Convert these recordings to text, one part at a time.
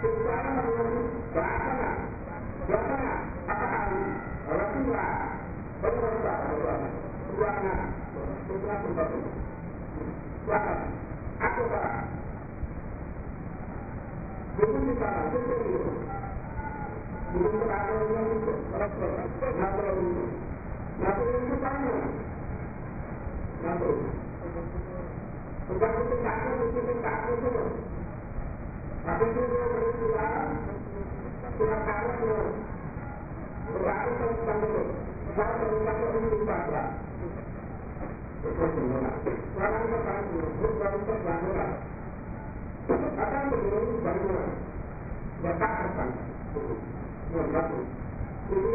Sekarang menjadi bahasa, bahasa apa hari, Rasulullah, berdoa, ruangan, setelah berbatu, ruangan, aku tak, bukan di sana, bukan di sana, bukan berada di mana itu, nak berada, nak berada sana, nak berada, bukan itu takut, itu takut itu. Tapi itu dia berisulah, sudah kalah dia, berlaku tentang itu, saya berlaku untuk baca. Itu semua. Orang berlaku, berlaku terlalu. Akan begini bagaimana? Letak akan, berlaku. Itu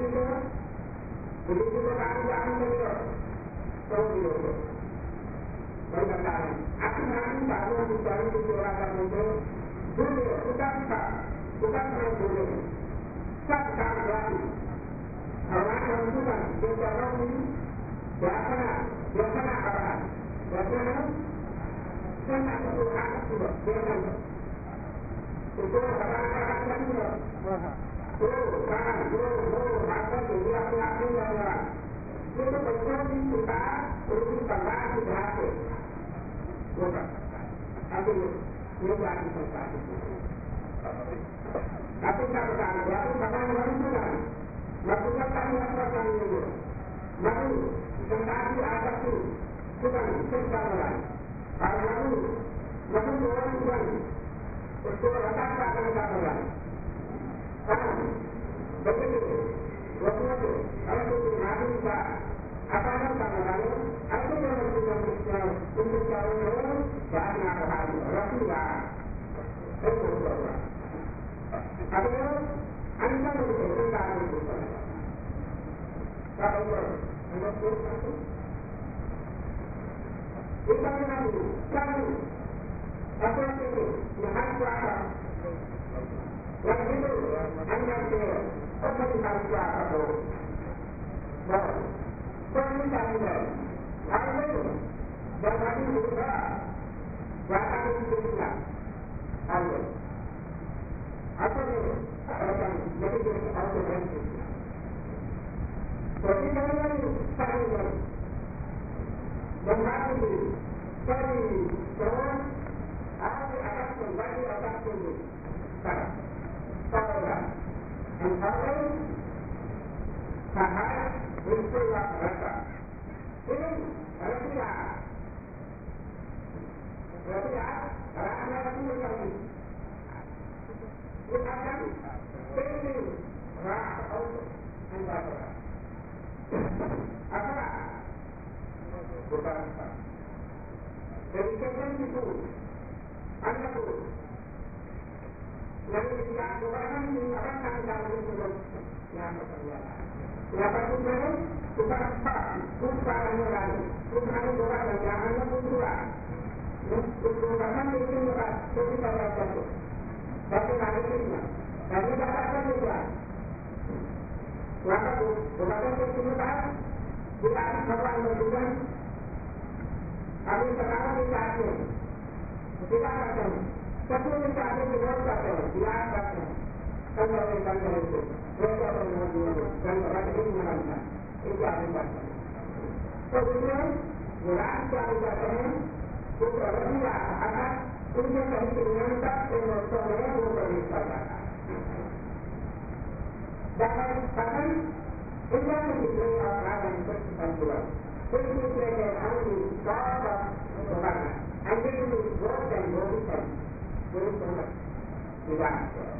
juga keadaan dia, tahu dia. Berkata, aku nanti baru mencari kejuaraan itu. Boleh, bukan boleh. Sekarang lagi. Orang yang bukan, dia tahu ini. Biasanya apa? Biasanya, saya tak tahu apa juga. Biasanya. Itu orang-orang yang juga. Maka dia pelaku yang orang. Itu betul kita, perlu tambah berhasil. Bukan. Tapi, dia berarti selesai. Tapi tak berkata, aku kadang menentukan. Maksudnya kami lakukan ini. Lalu, tentang atas itu, bukan sesuatu. Lalu orang bukan. Betul, atas akan dilakukan. Begitu. Waktu itu, kalau itu nanti bisa, apa yang akan lalu, aku yang untuk calon bahan apa hal Rasulullah itu berapa? Apa itu? Anda betul tentang itu. Apa itu? Anda betul itu? Kita mengambil kamu apa itu? Yang apa? Yang itu Anda betul. Apa itu apa itu? Baik. Kami tahu. Apa itu? Jangan lupa. Jangan lupa. Ayo. Apa itu? Jadi kita harus berhenti. Jadi jangan lupa. Jangan lupa. Cari terus. Akan kembali akan tunggu. Sekarang. Sekarang. Antara sahaya berselah rasa. Ini Rasulullah. Karena itu menjadi bukan penting rasa Allah antara apa bukan dari sekian itu anda tu yang tidak bukan ini orang yang tahu itu yang berkata siapa itu bukan apa bukan orang bukan orang yang jangan berbuat bukan itu bukan itu tidak satu tapi ada ini tapi tak ada juga maka bukan itu bukan bukan orang bukan kami sekarang tidak ada kita akan satu kita ada di luar kata dia akan kalau itu mereka menunggu dan orang ini menangkan itu ada kemudian bulan cari datanya bukan dia akan punya kehidupan tak emosionalnya bukan saja dan bahkan itu menjadi orang yang berkesimpulan itu mereka ahli sahabat bukan anda itu bukan bukan tidak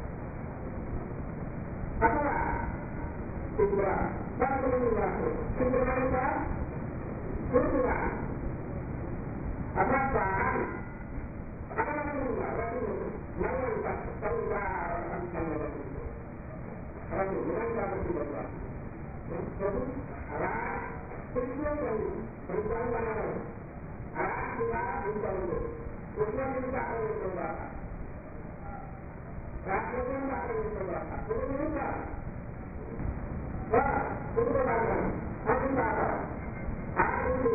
apa tidak satu tidak sebenarnya kedua apa bahan apa namanya berarti mana tak tahu orang sama orang yang tak berbeda jadi arah tujuan yang berubah arah kita berubah tujuan kita harus berubah rakyatnya tak harus berubah berubah wah berubah apa cara aku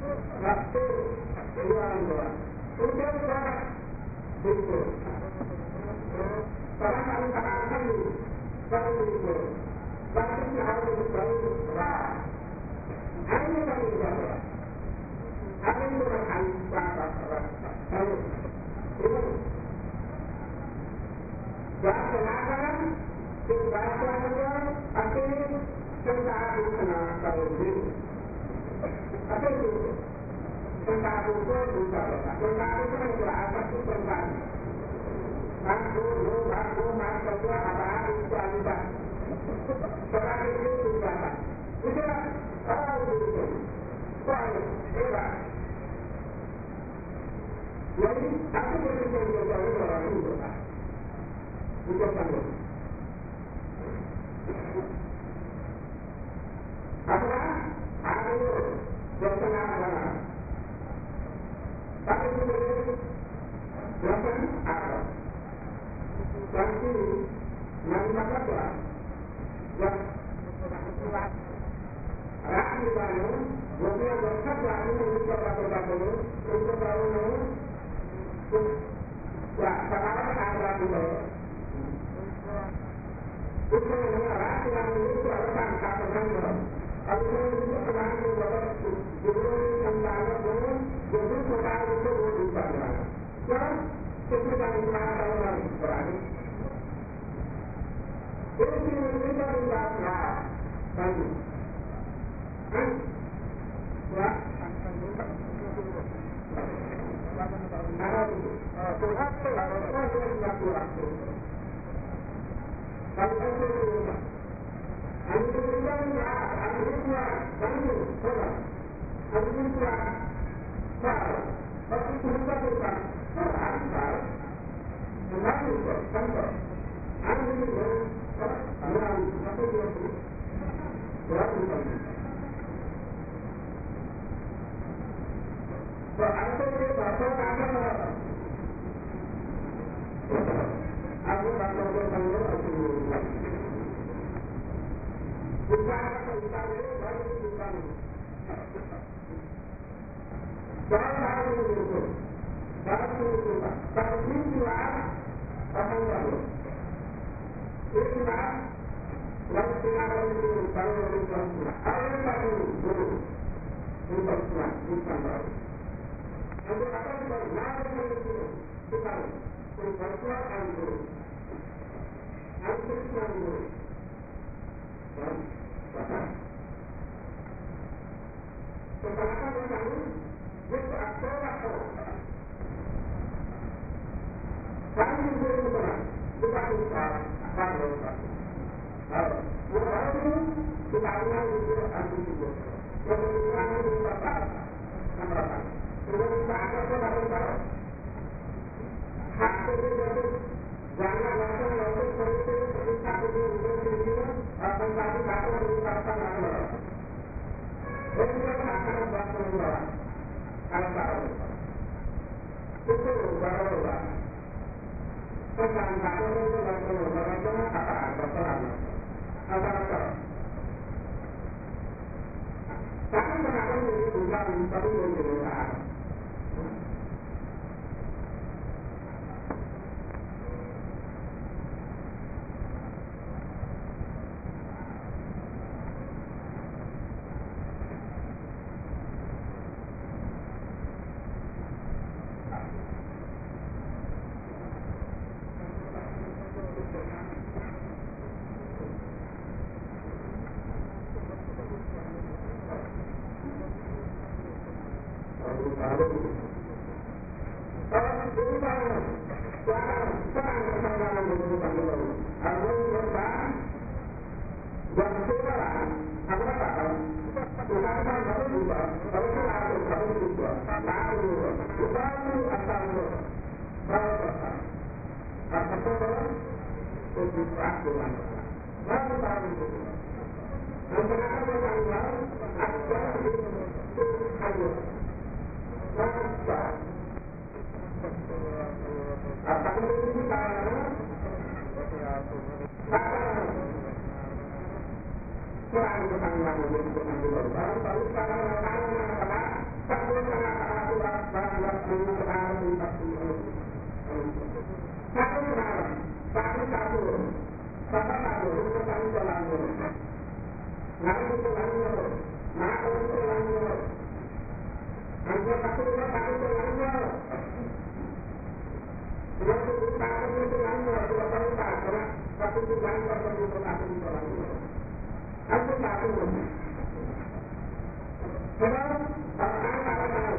waktu dua orang tujuan kita itu Sekarang kami katakan dulu, kami dulu, kami harus dulu. Hari ini kami berjaya. Hari ini orang hari berapa? Ini jangan kenapa Bahasa tapi tentang kenal kalau ini. Apa itu? Tentang itu juga. Tentang itu kan berapa itu tentang. Aku kedua apa itu ada. Sekarang itu juga. Itu apa itu? Soal era. Jadi aku berpikir dari orang itu. Itu sama. Apa? Aku bersenang-senang. Tapi kemudian berapa? Apa? Nanti masyarakat yang rakyat baru, kemudian masyarakat baru untuk berapa untuk baru ya sekarang ada juga. Itu rakyat yang itu orang kata orang. Kalau itu orang itu berapa? Jadi tentang itu, jadi tentang itu berubah. Ya, kita tidak orang berani. Jadi kita tidak lagi. Ya. Tapi satu, bapak satu, itu kami jalan dulu. Lalu itu jalan dulu, maka itu jalan dulu. Hanya satu itu kami jalan dulu. Yang itu kami jalan dulu, tidak tahu tak, karena satu itu jalan dulu, itu kami jalan dulu. Itu satu. Sebab, orang tahu.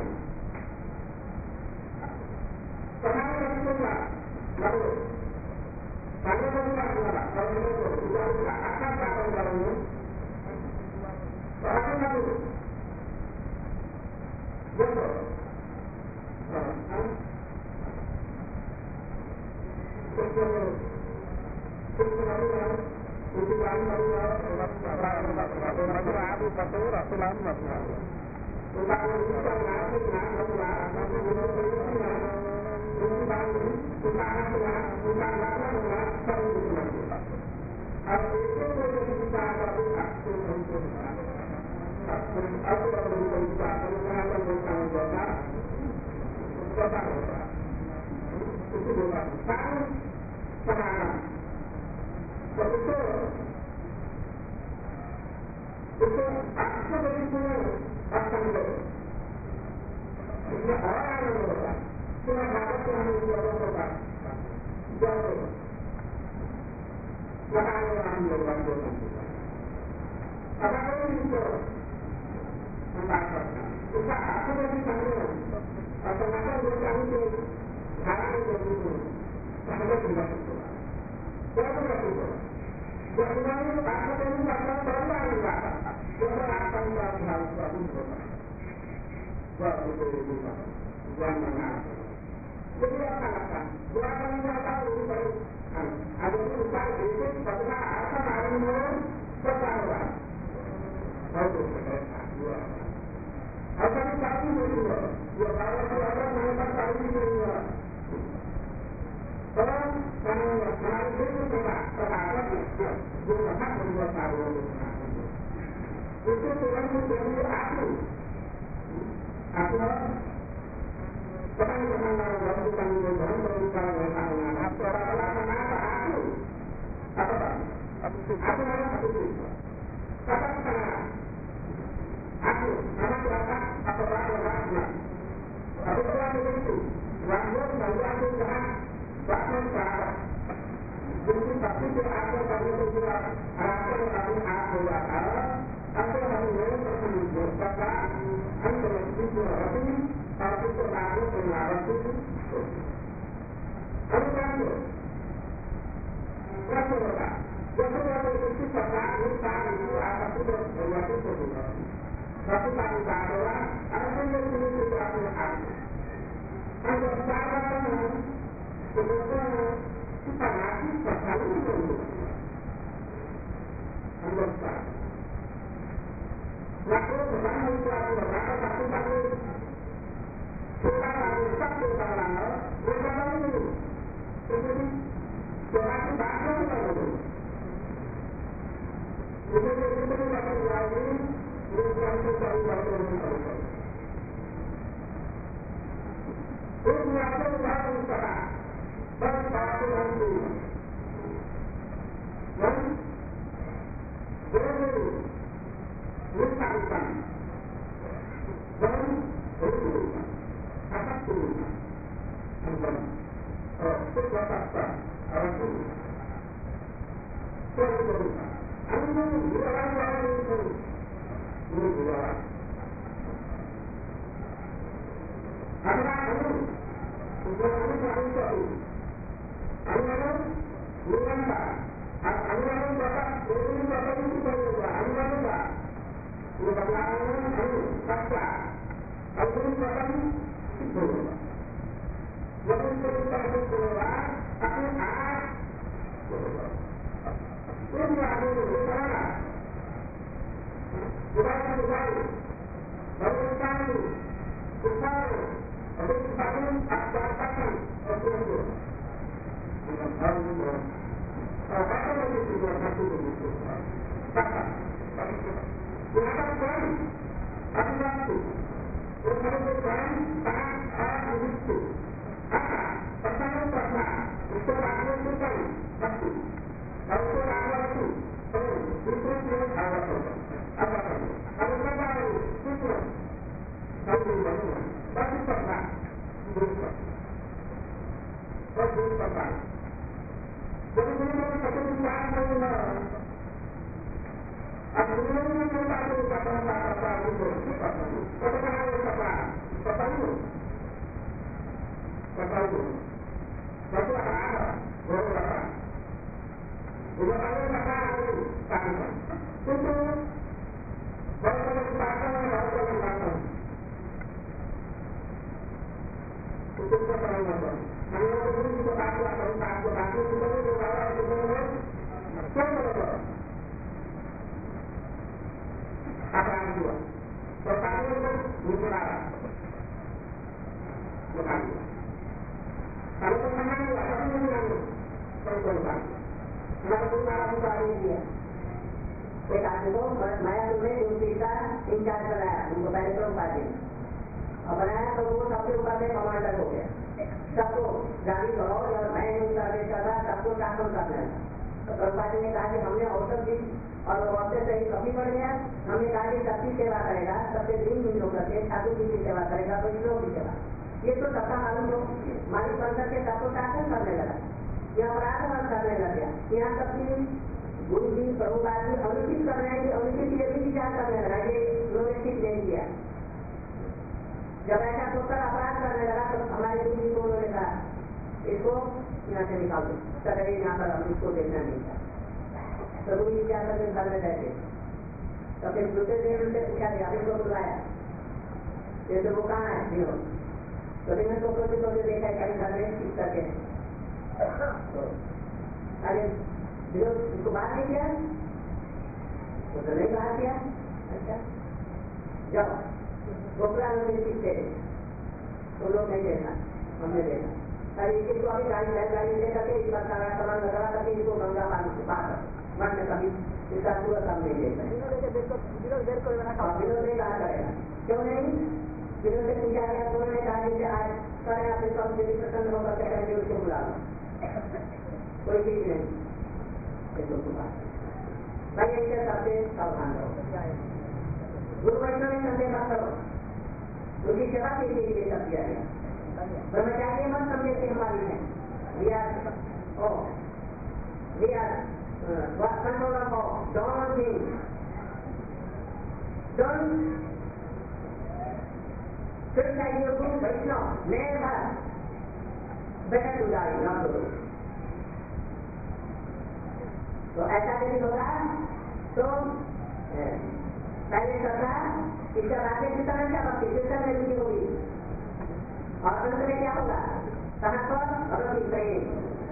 Sekarang kita coba, lalu. Kalau kita buat, kalau kita buat, akan dapat jalannya. Sekarang kita buat, betul. pertanyaan pertama, untuk aku bukan satu. Kalau untuk aku itu, itu apa tu? Apa tu? Kalau kita itu, satu lagi, satu pertama, dua. Satu pertama. Jadi kita satu pertama saja. Aku belum tahu apa itu. Kalau apa itu? Ketahu, satu apa? Baru apa? Dua kali apa itu? Sama. Itu baru kesempatan, baru kesempatan. Itu keterangan apa? Kalau itu kita takut atau takut kita itu bawa itu semua. Apa yang kedua? Pertama itu musyawarah. Bukan. Kalau pertama itu apa yang menang? Pertama. Kenapa pertama baru dia? Sekarang itu saya तुम्हें दूसरी का in charge बनाया, उनको पहले तो उपाधि और बनाया तो वो सबसे ऊपर में कमांडर हो गया। सबको गाड़ी बढ़ाओ और मैं जो सर्विस कर रहा सबको ट्रांसफर कर देना। तो उपाधि ने कहा कि हमने औसत दी और औसत से ही कमी बढ़ गया। हमने कहा कि सबकी सेवा करेगा, सबसे 3 महीनों करके ठाकुर जी की सेवा करेगा, कोई लोग की सेवा। ये तो सबका मालूम हो, मालिक बनकर के सबको शासन करने लगा, यह अपराध करने लग गया। यहाँ तक कि गुरु जी प्रभुपाद जी अनुचित कर रहे हैं कि अनुचित ये भी विचार करने लगा, ये उन्होंने ठीक नहीं किया। जब ऐसा सोचकर अपराध करने लगा तो हमारे गुरु जी को उन्होंने कहा इसको यहाँ से निकाल दो, सदैव यहाँ पर हम इसको देखना नहीं था। तो गुरु जी क्या करके घर में बैठे, तो फिर दूसरे दिन उनसे पूछा गया, को बुलाया, ये तो वो कहाँ है विनोद? तो विनोद को प्रोजेक्ट देखा है कहीं घर में ठीक करके, अरे विनोद उसको बाहर नहीं किया, वो तो नहीं बाहर किया। अच्छा जाओ गोपरा में सीखते तो लोग नहीं देखा, हमने देखा। अरे इसको अभी गाड़ी ले करके इस बार सारा सामान लगा करके इसको गंगा पानी से पार मन में कभी इसका पूरा काम नहीं देखा। विनोद ने कहा करेगा, क्यों नहीं? विनोद से पूछा गया तो उन्होंने कहा जैसे आज करें अपने सब यदि प्रसन्न होकर के करेंगे उसको बुला लो, कोई चीज नहीं। भाई ऐसे सबसे सावधान रहो, गुरु वैष्णव में संदेह मत करो, उनकी सेवा के लिए ये सब किया गया। ब्रह्मचारी मत समझे कि हमारी है, we are control of don't think, don't criticize your guru Vaishnava, never, better to die, not to do। तो ऐसा यदि होगा तो पहले करना इसका राज्य की तरह क्या भक्ति कीर्तन में रुचि होगी और अंत में क्या होगा? कहाँ पर भगवती प्रेम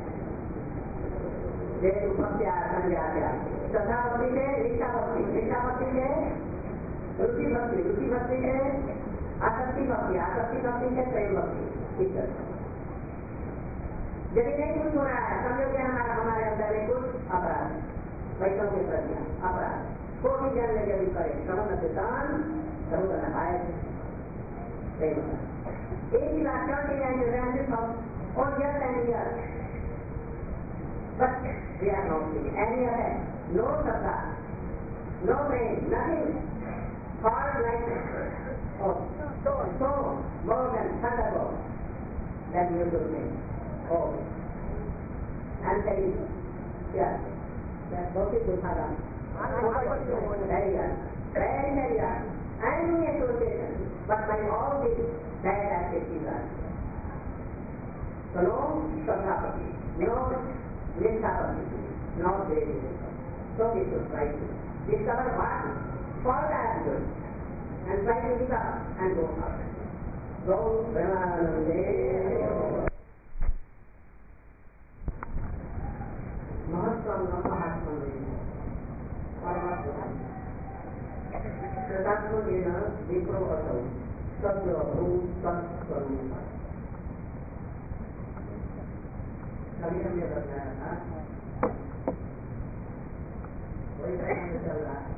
जैसे भक्त्या संज्ञा श्रद्धा भक्ति से निष्ठा भक्ति से रुचि भक्ति से आसक्ति भक्ति से प्रेम भक्ति। इस तरह यदि नहीं कुछ हो रहा है समझो कि हमारे अंदर में कुछ अपराध, वैष्णव के प्रति अपराध कोई जन में यदि करे समझ दान जरूर नहाय एक ही बात करते हैं और yes and yes, but we are not and yes है नो श्रद्धा, नो प्रेम, nothing for like so more than thunderbolt that you do thing. Oh, and tell you, yes, that's what it will happen. Very well, very well. I am in association, but by all these bad activities are. So no Shraddha, no Nishtha, no Devi. So we should try to discover what for that good and try to live up and go out. Go Brahmanande. कभी हमने बताया था वही चल रहा है।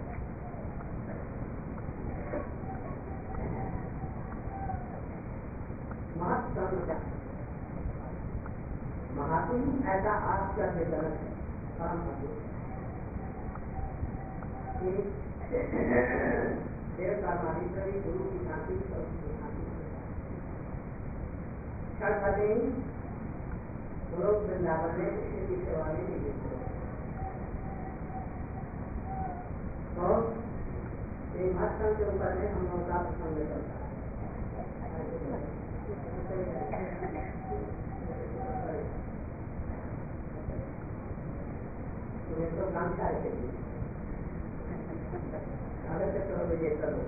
महत्व ऐसा आश्चर्य गलत है, परम अद्भुत देव का माधीश्वरी गुरु की शांति क्षण भर लोग वृंदावन में कृष्ण की सेवा में नियुक्त हो। तो एक महत्व के ऊपर में हम लोगों का प्रसंग चलता है। तुम्हें तो काम क्या है अगर से तो विजय करो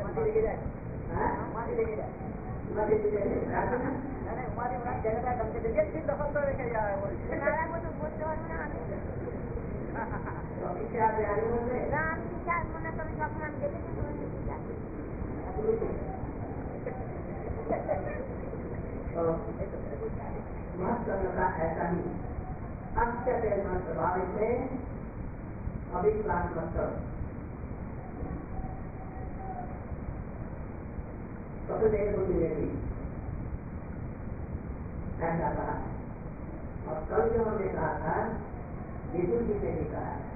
महत्व ऐसा ही अत्यंत प्रभावित है अविश्वास मतलब वसुदेव को मिलेगी ऐसा कहा है। और कल जो हमने कहा था विदुर जी ने भी कहा है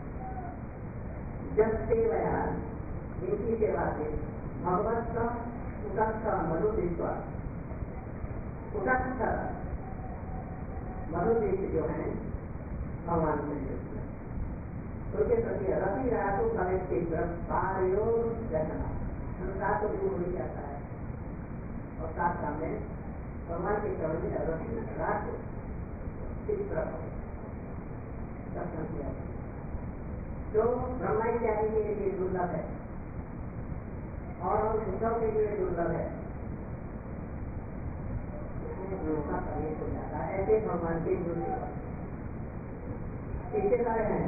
जब सेवया जिनकी सेवा से भगवत का उदत्त मधुदीश्वर उदत्त मधुदीश जो है भगवान कृष्ण उनके प्रति रति रातों कलेक्ट की तरफ कार्यो रहना संसार को दूर हो जाता है और साथ सामने भगवान के चरण में रति रात इस तरफ दर्शन किया जो ब्रह्मा इत्यादि के लिए दुर्लभ है और उद्धव के लिए दुर्लभ है उसका प्रवेश हो जाता है। ऐसे भगवान के गुरु कैसे कार्य हैं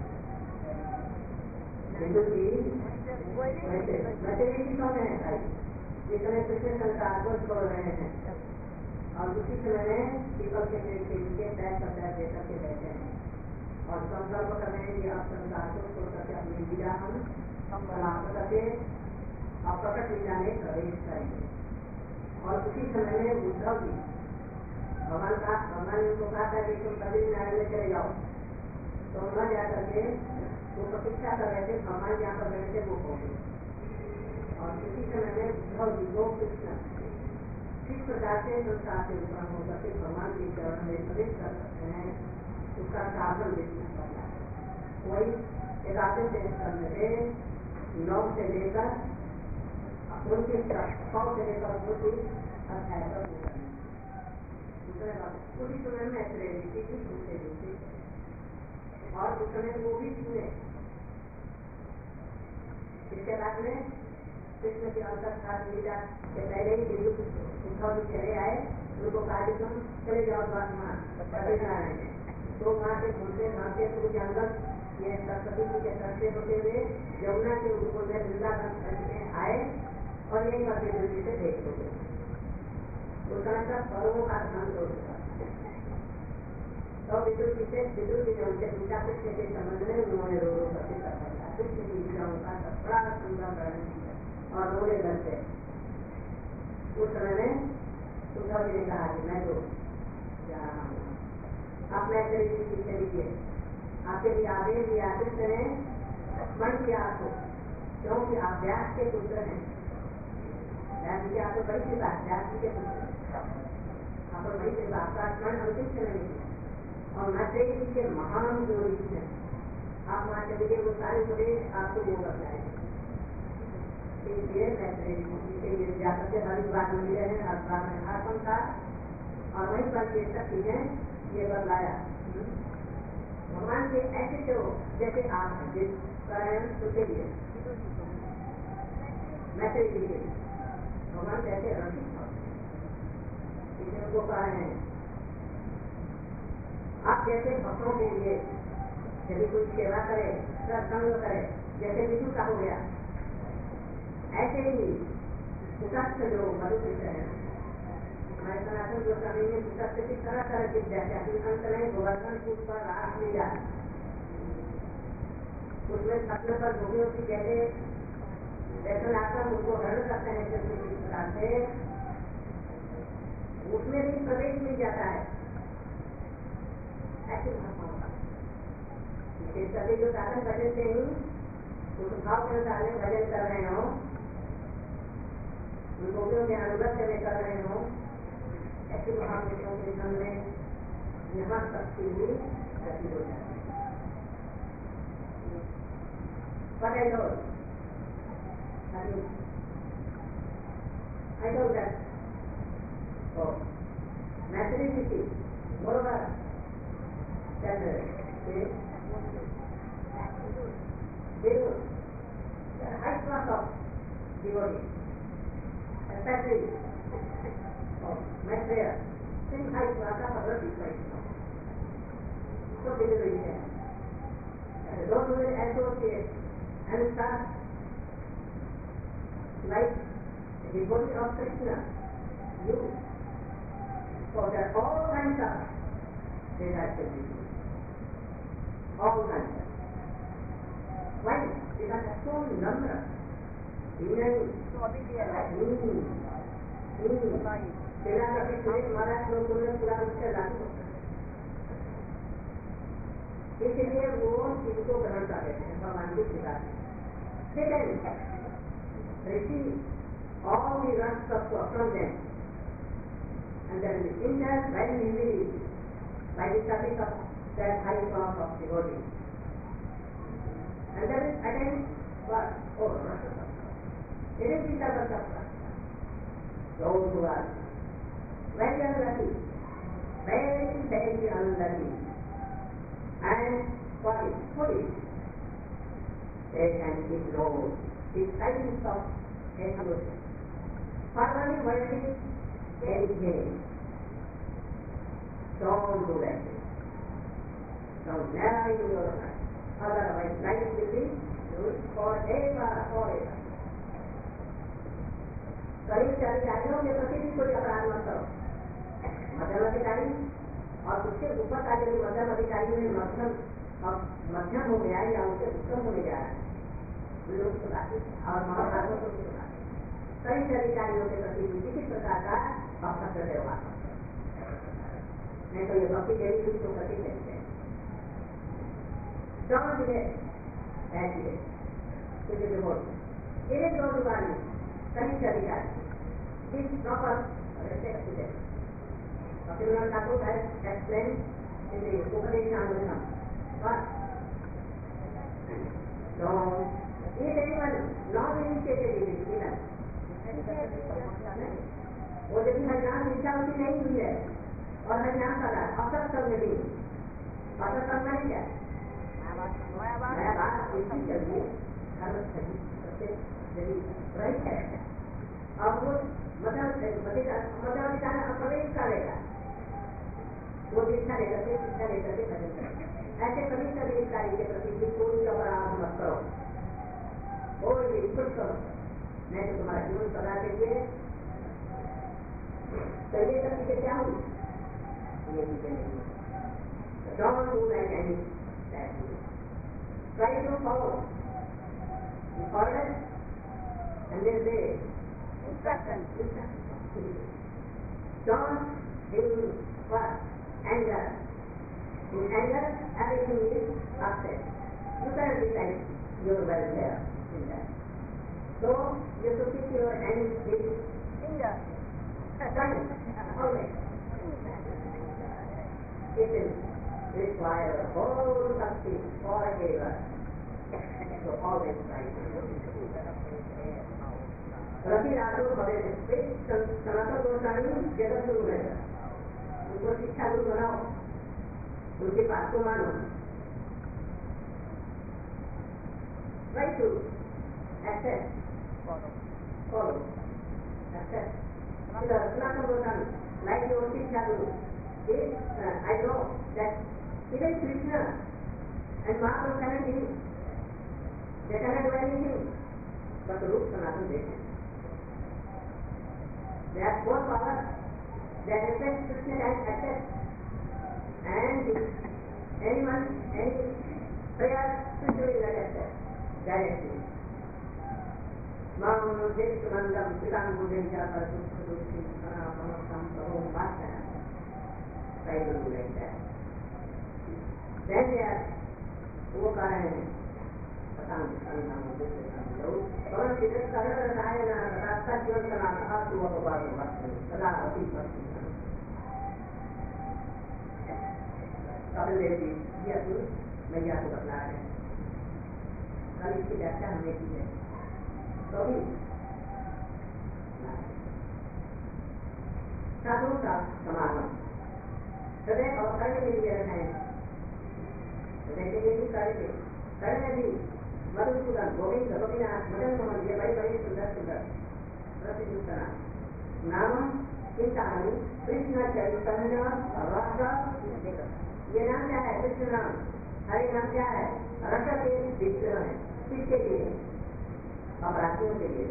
हिंदू जी वैसे भी कौन है जितने कृष्ण संसार को छोड़ रहे हैं और उसी समय में पीपल के पेड़ के नीचे पैर पर पैर देकर के बैठे हैं और संकल्प कर रहे हैं कि अब संसार को छोड़ करके अपनी लीला हम समाप्त करके और प्रकट लीला में प्रवेश करेंगे। और उसी समय में उद्धव जी भगवान ने उनको कहा था कि तुम कभी नारायण में चले जाओ तो वहां जाकर के वो प्रतीक्षा कर रहे थे भगवान जहाँ पर बैठे वो पहुंचे और उसी समय में उद्धव जी को कृष्ण किस प्रकार से संसार से उत्पन्न होकर के भगवान के चरण में प्रवेश कर सकते हैं उसका साधन देखना पड़ता है। वही 11वें से करने से 9 से लेकर 29 तक 100 से लेकर 29 अध्याय तक पूरी समय में ऐसे ऋषि की दूसरे ऋषि और उस समय वो भी सुने। इसके बाद में कृष्ण की अंतर्धान लीला के पहले ही उद्धव जी चले आए उनको कहा कि तुम चले जाओ नारायण तो वहाँ से घूमते भागते पूरे जंगल ये सरस्वती जी के तरफे होते हुए यमुना के ऊपर में वृंदावन में आए और यही करके दृष्टि से देख हो गए उस समय तक पर्वों का ध्यान हो चुका। तो विदुर जी ने उनसे पूछा कृष्ण के संबंध में उन्होंने रो रो करके बताया कृष्ण की लीलाओं का बड़ा सुंदर वर्णन किया और रोने लगते। उस समय में उद्धव जी ने कहा कि मैं तो जा रहा हूँ आप मैं चली पीछे लीजिए आपके लिए आदेश दिया कृष्ण ने स्मरण किया आपको क्योंकि आप व्यास के पुत्र हैं व्यास जी आपको बड़ी कृपा व्यास जी के पुत्र आपको बड़ी कृपा आपका स्मरण हम कृष्ण नहीं और मैत्रेय जी के महान जोड़ी हैं आप वहाँ चलिए वो सारे उपदेश आपको वो कर जाएंगे। इसलिए मैत्रेय जी के लिए जाकर के हरिद्वार मंदिर है हरिद्वार में आश्रम था और वहीं पर ये सब चीजें ये बदलाया भगवान के ऐसे जो जैसे आप हैं जिस कारण उसके लिए मैत्रेय जी के भगवान कैसे रसिक इसलिए उनको कहा है आप जैसे भक्तों के लिए यदि कोई सेवा करे सत्संग करे जैसे विष्णु का हो गया ऐसे ही उदत्त जो मधुकृष्ण है हमारे सनातन गोस्वामी ने उदत्त की तरह तरह की व्याख्या की अंत में गोवर्धन पुष्प रास लीला उसमें अपने पर भोगियों की जैसे दर्शन आकर उनको हरण करते हैं किसी प्रकार से उसमें भी प्रवेश मिल जाता है ऐसी भाषाओं का लेकिन सभी जो साधन भजन से ही उस भाव के अनुसार में भजन कर रहे हो, उन गोपियों के अनुगत्य में कर रहे हो, ऐसी महापुरुषों के धन में यहाँ तक की भी गति हो जाती है। But I know that maturity, moreover, that the high class of devotee, especially Maitreya, very high class of other people. So this is the reason. Those who will associate and start like the devotee of Krishna, you, for that all kinds of activities, all kinds of. Why? Because that's so numerous. Sila kasi sulit maras लोग पूरा उससे लागू होता है, इसलिए वो इनको ग्रहण कर लेते हैं भगवान की कृपा से. They can receive all the rest of from them, and then the inner very easily by the service of that high class of devotee. And that is again what? Oh, Rasa. It is the service of Rasa. Those who are very unlucky, very unlucky, and foolish, they can ignore the signs of evolution. Formally worship anything. Don't do that. Don't never in your life. Otherwise, life will be forever. करीब अधिकारियों के प्रति भी कोई अपराध मत करो. मध्यम अधिकारी और उसके ऊपर का यदि मध्यम अधिकारी में मध्यम हो गया या उससे उत्तम होने जा रहा है, लोग सुनाते और महाभारतों को सुनाते. कई अधिकारियों के प्रति भी किसी प्रकार का अभद्र व्यवहार नहीं तो ये भक्ति देवी कुछ तो प्रति नहीं है. समझ गए ऐसी है कुछ रिपोर्ट इन्हें दो दुकान कई अधिकारी this proper respect to them. Bhaktivinoda Thakur has explained in the Upadeshamritam. But so, if anyone not initiated in it, even वो यदि हरिनाम इच्छा उसकी नहीं हुई है और हरिनाम कर रहा है असत्संग में भी असत्संग में क्या नया बात इसकी चलिए धर्म सही सबसे यदि रही है अब वो मतलब प्रवेश करेगा वो शिक्षा लेकर के भजन करेगा. ऐसे कभी कभी इस कार्य के प्रति भी कोई अपराध मत करो और ये कुछ करो नहीं तो तुम्हारा जीवन सदा के लिए चलिए कर चीजें क्या हुई ये चीजें नहीं. Don't do like any that. Try to follow the orders and then they instructions. Don't feel what? Anger. In anger, everything is upset. You cannot decide your welfare in that. So, you have to keep your hands with finger. Always. It will require whole bhakti forever. So, always try Ravi Rathore भले सनातन गोस्वामी जगत गुरु है, उनको शिक्षा गुरु बनाओ, उनकी बात को मानो. Try to accept, follow, accept. Sanatam Goswami, like your Shiksha Guru, I know that even Krishna and Mahaprabhu cannot be, they cannot do anything, but the Rup Sanatan they can. They have more power, they respect Krishna and accept, and any prayer Krishna will not accept directly. Mam Jeshmanam Sitam Buddha Parasukkha Samasam Saho Bhasana. Try to do like that. कह दिया वो कह रहे हैं पता जीवन का सदा अति कपिल देव जी ये मैया को बतला रहे हैं। कल इसकी व्याख्या हमने की है तो भी साधुओं का समागम हृदय और कर्ण के लिए रखा है। हृदय के लिए भी कर्ण में भी मधुसूदन गोविंद गोपीनाथ मदन मोहन ये बड़े बड़े सुंदर सुंदर प्रसिद्ध नाम चिंतामणि कृष्ण चरित्र ये नाम क्या है? कृष्ण नाम। हरे नाम क्या है? रस के विग्रह है। किसके लिए? अपराधियों के लिए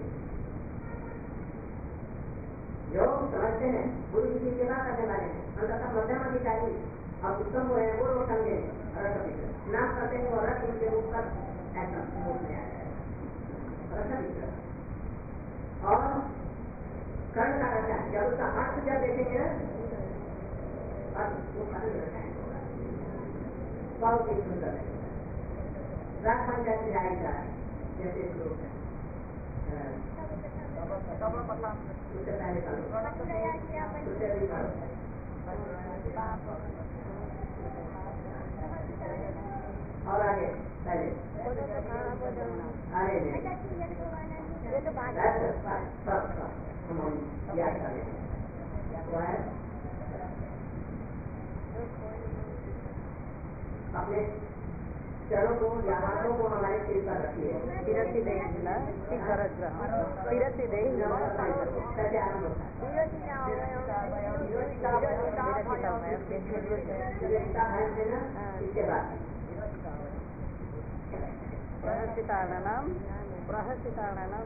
जो समझते हैं गुरु जी की सेवा करने वाले हैं अंततः मध्यम अधिकारी और उत्तम हुए वो लोग समझे रस विग्रह नाम करते हैं और रस उनके मुख पर ऐसा मुख में आ जाए रस विग्रह। और कर्ण का रचा जब उसका अर्थ जब देखेंगे अर्थ वो कर्ण रचा है बहुत ही सुंदर है। राग पंचायत जाएगा जैसे श्लोक है उससे पहले उससे भी और आगे पहले अरे हम याद करें अपने चरणों को या हाथों को हमारे सिर पर रखिए। तिरसी देहिला तिरसी देहिला कैसे आरंभ होता है? इसके बाद प्रहसिताणानां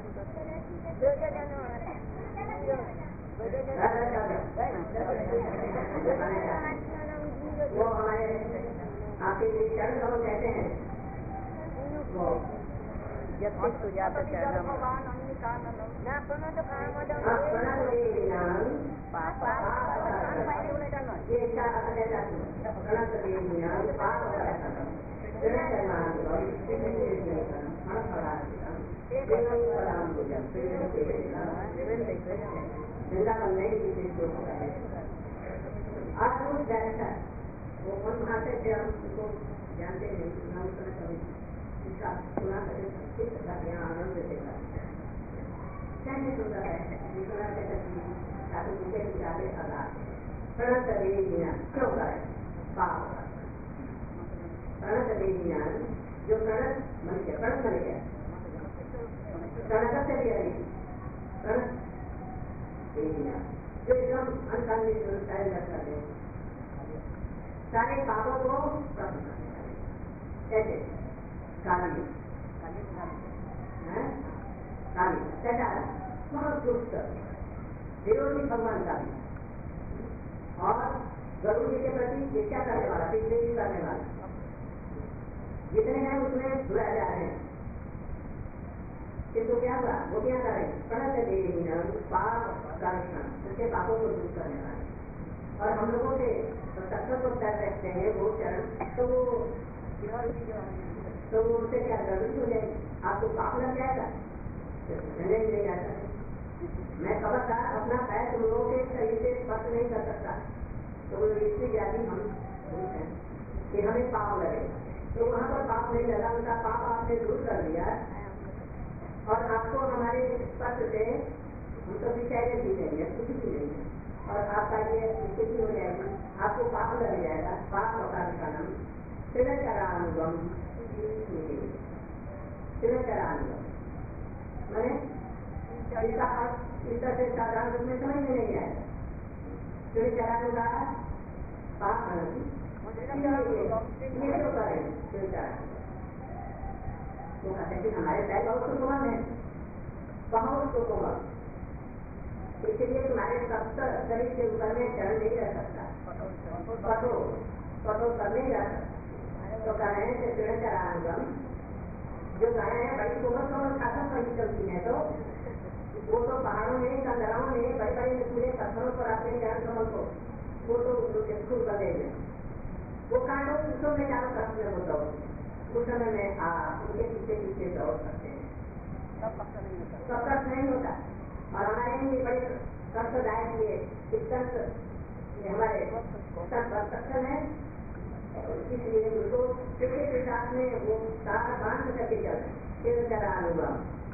वो हमारे आपके लिए चरण कमल कहते हैं वो सुजात चरणम ये वृंदावन में वो कौन भाषा से हम उसको जानते हैं ना उस समय कभी इसका सुना करें यहाँ आनंद देगा कैसे सुंदर है विश्वनाथ चतुर्थी ताकि उनके विचारे आधार प्रणत ज्ञान क्यों करें पाप प्रणत ज्ञान जो प्रणत मनुष्य प्रणत बन गया प्रणत से भी अधिक प्रणत ज्ञान जो एकदम अनकाली करते हैं सारे पापों को प्रश्न करने वाले कैसे काली कैसा बहुत दुष्ट विरोधी भगवान का भी और गरुड़ जी के प्रति इच्छा करने वाला विद्वेष करने वाला जितने हैं उसमें जुड़ा जा रहे हैं। किंतु क्या हुआ वो क्या करें प्रणत देवी पाप कर्षण उसके पापों को दूर करने वाले और हम लोगों से तत्व को कर सकते हैं वो चरण तो वो उससे क्या गड़बड़ी हो जाएगी आपको पाप लग जाएगा नहीं आता मैं खबरदार अपना पैर तुम लोगों के शरीर से स्पर्श नहीं कर सकता तो वो इसकी जाति हम हैं कि हमें पाप लगेगा तो वहाँ पर पाप नहीं लगा उनका पाप आपने दूर कर दिया और आपको हमारे स्पर्श से हम तो विषय भी नहीं है कुछ भी नहीं है और आपका ये स्थिति हो जाएगी आपको पाप लग जाएगा पाप अवतार का नाम त्रिनचरानुगम त्रिनचरानुगम मैंने इसका इस तरह से साधारण रूप में समझ में नहीं आएगा त्रिनचरानुगा पाप ये तो करें त्रिनचरानुगा वो कहते हैं हमारे पैर बहुत तो कोमल है बहुत तो कोमल इसलिए तुम्हारे सप्त शरीर के ऊपर में चरण नहीं रह सकता पटो कर नहीं रह सकता तो कह रहे हैं त्रिनचरानुगम जो कह रहे हैं बड़ी कोमल कोमल खासों पर ही चलती है तो वो तो पहाड़ों में कंदराओं में बड़े बड़े पूरे पत्थरों पर अपने चरण कमल को वो तो खूब कर देंगे वो कांडो उसमें में चारों तरफ में वो दौड़ उस समय में उनके पीछे पीछे दौड़ सकते हैं। सब कष्ट नहीं होता। और हमारे लिए बड़े कष्टदायक ये हमारे कंस्ट्रक्शन है, इसलिए उनको पेटे के साथ में वो तार बांध करके चल चला लूंगा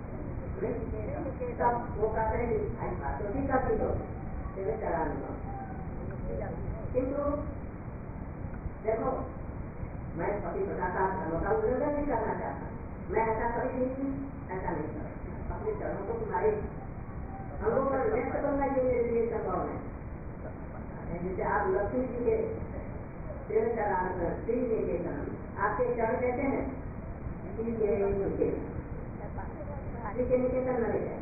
तब वो कहते हैं तो ठीक है चला लूंगा। किंतु देखो मैं पति प्रकाशा धर्म का उल्लंघन नहीं करना चाहता, मैं ऐसा कभी नहीं ऐसा नहीं करता। अपने चरणों को तुम्हारे अंगों पर व्यक्त करना ये मेरे लिए संभव है। जैसे आप लक्ष्मी जी के श्री निकेतन आपके चरण कहते हैं श्री के निकेतन न लिखे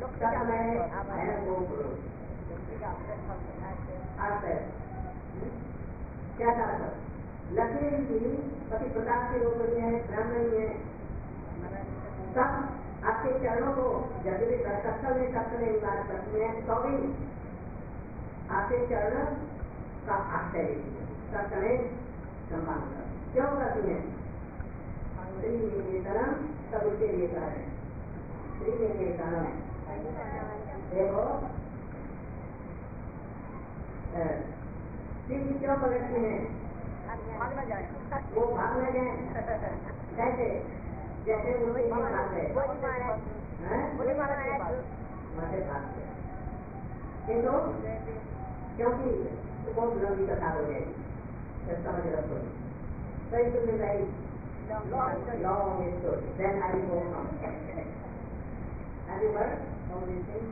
क्या था लक्ष्मी जी पति प्रकाश के रूप में है, ब्राह्मण है, सब आपके चरणों को जब भी सत्संग में निवास करते हैं तो भी आपके चरण का आश्चर्य सत्संग सम्मान कर क्यों करती है? श्री निकेतन सब उसके लिए कह रहे हैं। श्री निकेतन देखो श्री क्यों पकड़ती है? वो भाग में जाए कैसे? जैसे उनके भाग गए किंतु क्योंकि बहुत लंबी कथा हो जाएगी समझ रखो। So it will be very long story. Then I will go from. Have you heard all these things?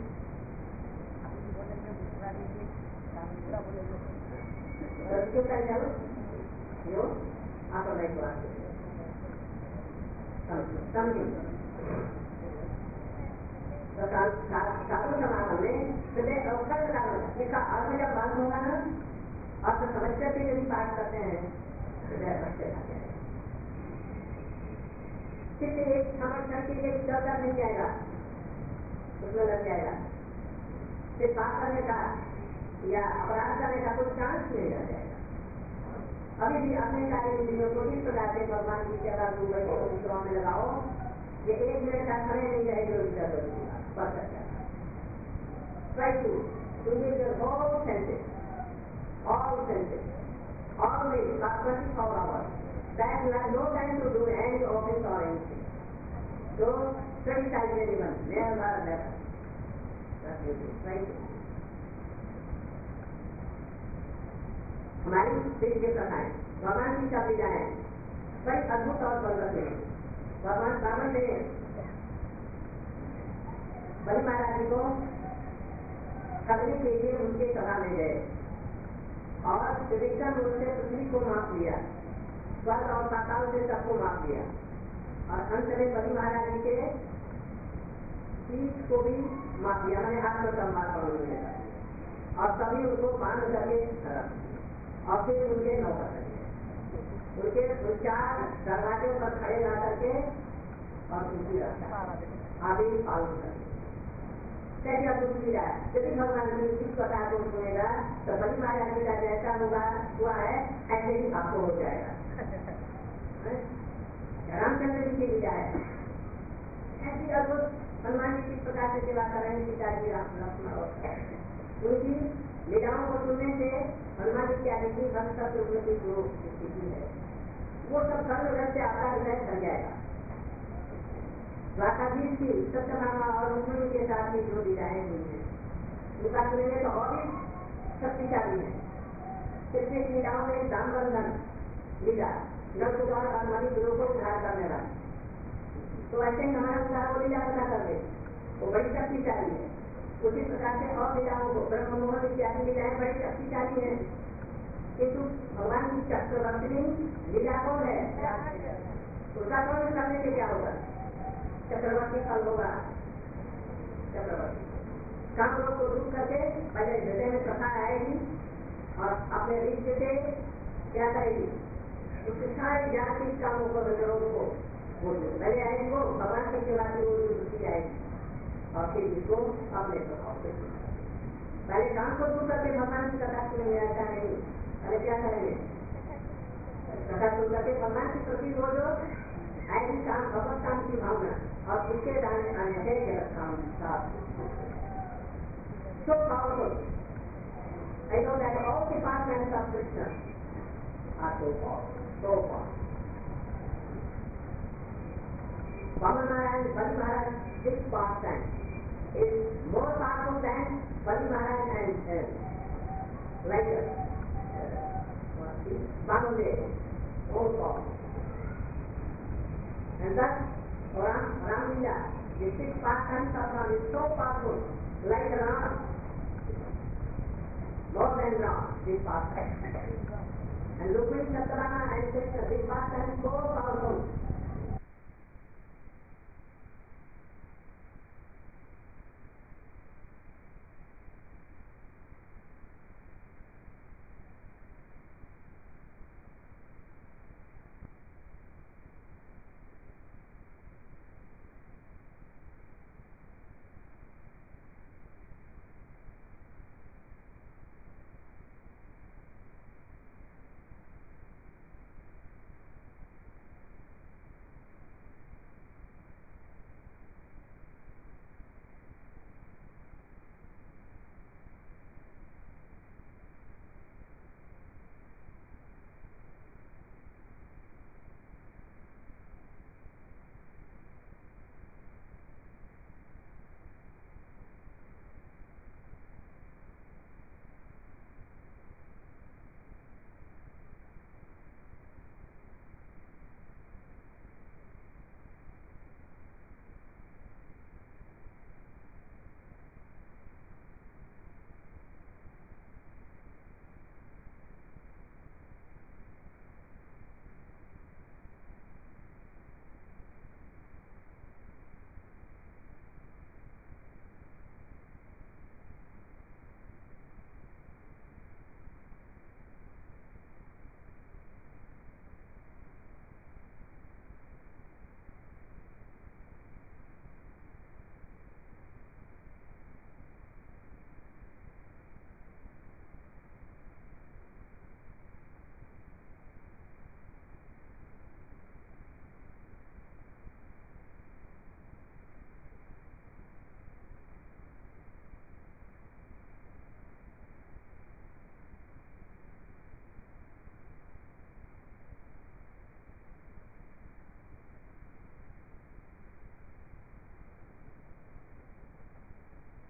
क्यों कर जाओ यो आप लाइक बात समझिए। तो साधु समागम में हृदय अवसर इसका अर्थ जब मालूम होगा ना, अर्थ समस्या के यदि पाठ करते हैं हृदय बच्चे सिर्फ एक समर्थन के लिए चर्चा नहीं जाएगा, उसमें लग जाएगा। सिर्फ पाठ करने का या अपराध करने का कोई चांस नहीं रह जाएगा। अभी भी अपने कार्य विधियों को इस प्रकार से भगवान की सेवा दूसरों में लगाओ, ये 1 मिनट का समय नहीं रहे जो विचार पढ़ सकता है। Try to use your whole senses, all senses, always, 24 hours. That you have no time to do any office or anything. So, criticize anyone, never. That's you do. Try to. हमारी ये कथाएं भगवान की सब लीलाएं बड़ी अद्भुत और बलवत है। भगवान रावण ने बलि महाराज जी को करने के लिए उनके सभा में गए और विवेचन उनसे पृथ्वी को माप लिया, स्वर्ग और पाताल से सबको माप लिया और अंत में बलि महाराज जी के शीश को भी माप लिया, मैंने आत्मसम्मान और सभी उनको बांध करके और फिर उनके नौकर उनके 4 दरवाजों पर खड़े ला करके और उनकी रक्षा आदि पालन करके कैसे अब दूसरी जाए। यदि भगवान की इस प्रकार को सुनेगा तो बलि महाराज जी का जैसा हुआ है ऐसे ही आपको हो जाएगा। रामचंद्र जी की लीला है ऐसी अद्भुत। हनुमान जी किस प्रकार से सेवा कर रहे हैं पिताजी लक्ष्मण उनकी लीलाओं को सुनने से हनुमान जी की आदि भक्त की जो स्थिति है वो सब सर्वघर से आपका हृदय भर जाएगा। द्वारकाधीश की सत्यभामा और रुक्मिणी के साथ ही जो लीलाएं हुई है उनका सुनेंगे तो और भी शक्तिशाली है। कृष्ण की लीलाओं में दामबंधन लीला नरकुमार और मणि गुरु को उद्धार करने वाला, तो ऐसे ही हमारा उद्धार वो लीला पता कर ले वो बड़ी शक्तिशाली है। उसी प्रकार से और लीलाओं को ब्रह्म मोहन इत्यादि लीलाएं बड़ी शक्तिशाली है, किंतु भगवान की चक्रवर्ती लीला कौन है? उसका कौन करने से क्या होगा? चक्रवर्ती फल होगा। चक्रवर्ती काम लोग को दूर करके पहले हृदय में प्रथा आएगी और अपने रीत से क्या करेगी? उसके सारे जाति कामों को विरोध को पहले आएगी वो भगवान की सेवा की ओर रुचि आएगी और फिर इसको अपने प्रभाव से पहले काम को दूर करके भगवान की कथा सुनेंगे ऐसा नहीं। पहले क्या करेंगे? तथा सुंदर के भगवान की प्रति वो जो ऐसी शांत भगवत शांति की भावना और उसके जाने आने है जगत का so powerful. I know that all departments of Krishna are so powerful, so powerful. Vaman Maharaj, Bali Maharaj, this pastime is more powerful than Bali Maharaj and like Vamandev, more powerful. And thus, Ram Lila, the six pastimes of Ram is so powerful, like Ram, more than Ram, this pastime. And Rukmini, Satyabhama and Krishna, this pastime is more powerful.